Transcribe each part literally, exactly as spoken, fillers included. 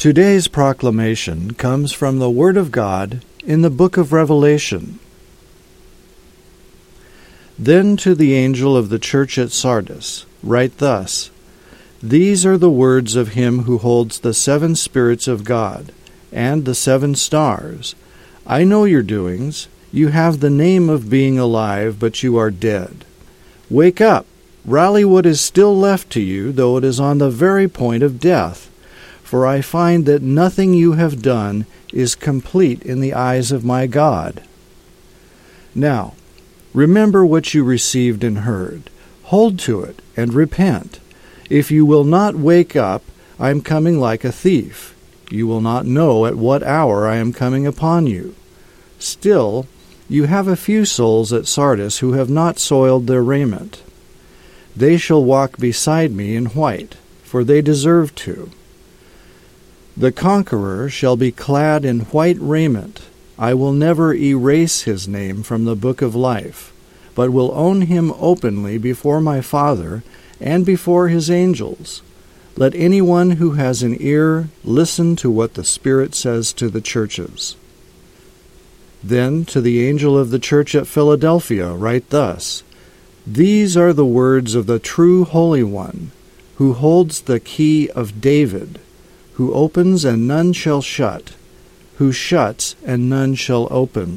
Today's proclamation comes from the Word of God in the book of Revelation. Then to the angel of the church at Sardis, write thus: These are the words of him who holds the seven spirits of God and the seven stars. I know your doings. You have the name of being alive, but you are dead. Wake up, rally what is still left to you, though it is on the very point of death. For I find that nothing you have done is complete in the eyes of my God. Now, remember what you received and heard. Hold to it and repent. If you will not wake up, I am coming like a thief. You will not know at what hour I am coming upon you. Still, you have a few souls at Sardis who have not soiled their raiment. They shall walk beside me in white, for they deserve to. The conqueror shall be clad in white raiment. I will never erase his name from the book of life, but will own him openly before my Father and before his angels. Let anyone who has an ear listen to what the Spirit says to the churches. Then to the angel of the church at Philadelphia write thus: These are the words of the true Holy One, who holds the key of David, who opens and none shall shut, who shuts and none shall open.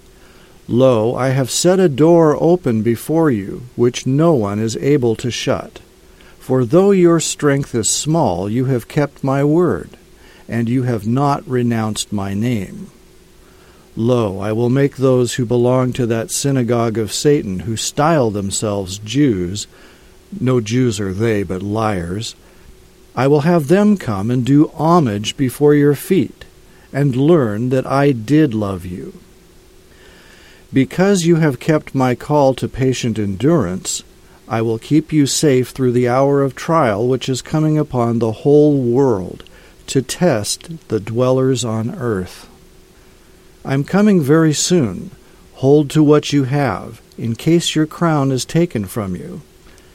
Lo, I have set a door open before you, which no one is able to shut. For though your strength is small, you have kept my word, and you have not renounced my name. Lo, I will make those who belong to that synagogue of Satan, who style themselves Jews, no Jews are they, but liars, I will have them come and do homage before your feet, and learn that I did love you. Because you have kept my call to patient endurance, I will keep you safe through the hour of trial which is coming upon the whole world, to test the dwellers on earth. I am coming very soon. Hold to what you have, in case your crown is taken from you.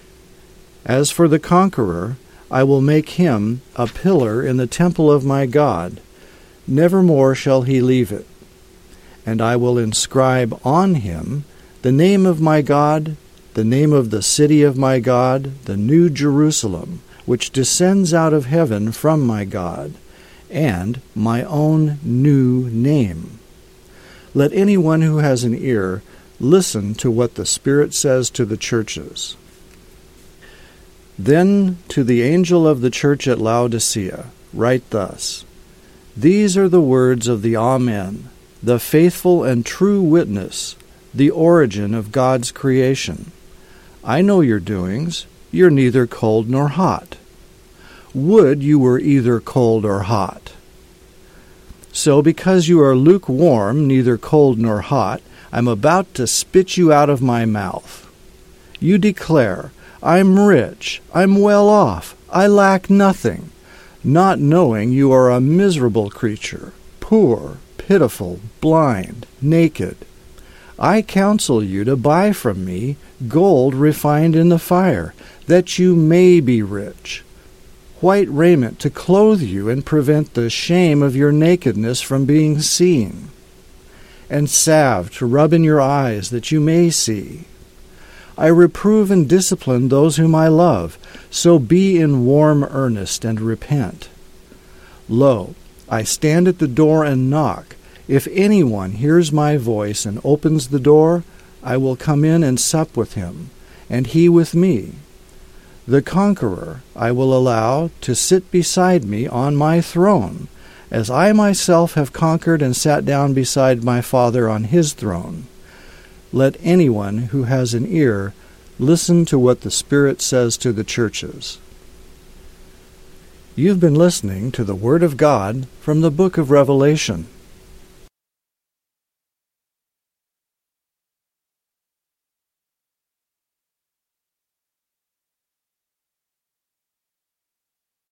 As for the conqueror, I will make him a pillar in the temple of my God. Nevermore shall he leave it. And I will inscribe on him the name of my God, the name of the city of my God, the new Jerusalem, which descends out of heaven from my God, and my own new name. Let anyone who has an ear listen to what the Spirit says to the churches. Then to the angel of the church at Laodicea write thus: These are the words of the Amen, the faithful and true witness, the origin of God's creation. I know your doings. You're neither cold nor hot. Would you were either cold or hot. So because you are lukewarm, neither cold nor hot, I'm about to spit you out of my mouth. You declare, I'm rich, I'm well off, I lack nothing, not knowing you are a miserable creature, poor, pitiful, blind, naked. I counsel you to buy from me gold refined in the fire, that you may be rich, white raiment to clothe you and prevent the shame of your nakedness from being seen, and salve to rub in your eyes that you may see. I reprove and discipline those whom I love, so be in warm earnest and repent. Lo, I stand at the door and knock. If anyone hears my voice and opens the door, I will come in and sup with him, and he with me. The conqueror I will allow to sit beside me on my throne, as I myself have conquered and sat down beside my Father on his throne. Let anyone who has an ear listen to what the Spirit says to the churches. You've been listening to the Word of God from the book of Revelation.